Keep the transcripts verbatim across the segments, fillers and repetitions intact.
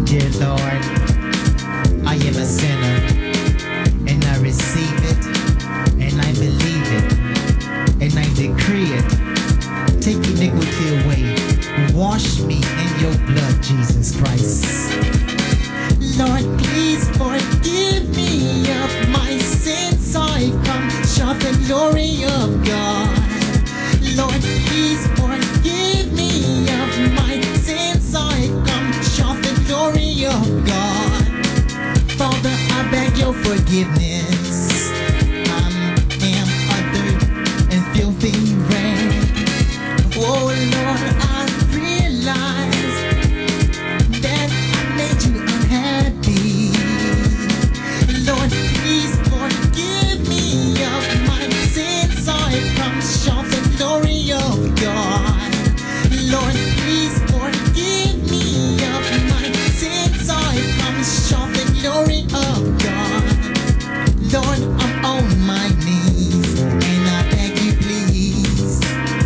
Dear Lord, I am a sinner, and I receive it, and I believe it, and I decree it. Take iniquity away. Wash me in your blood, Jesus Christ. Lord, please forgive me of my sins. I come short the glory of God. Lord, please forgive me of my sins. I come short the glory of God. Father, I beg your forgiveness. I am a dirt and filthy rag. Oh Lord, I realize that I made you unhappy. Lord, please forgive me of my sins. I come short the glory of God. Lord, please forgive me of my sins. I come short the glory of God. Lord, I'm on my knees and I beg you please.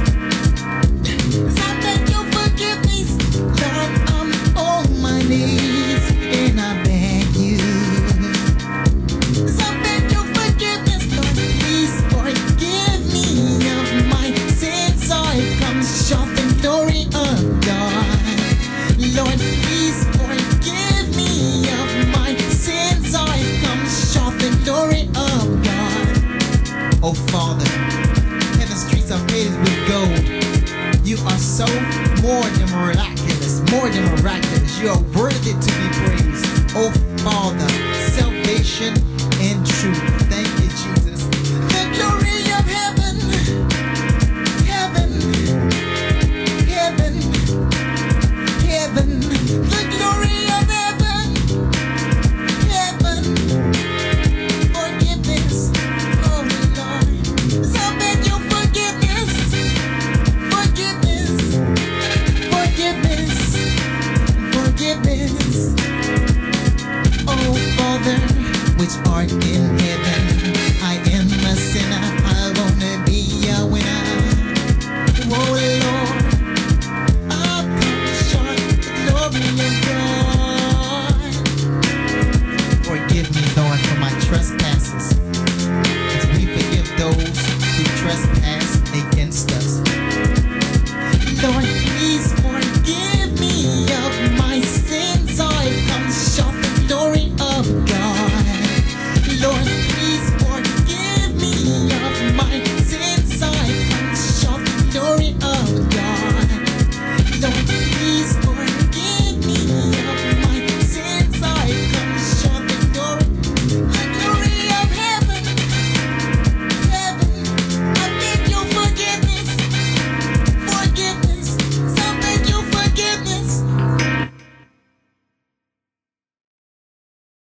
I beg your forgiveness. Lord, I'm on my knees and I beg you. I beg your forgiveness. Lord, please forgive me of my sins. I come short the glory of God. Lord, please forgive me of my sins. I come short the glory of God. Oh Father, heaven's streets are paved with gold. You are so more than miraculous, more than miraculous. You are worthy to be praised. Oh Father, salvation and truth. Thank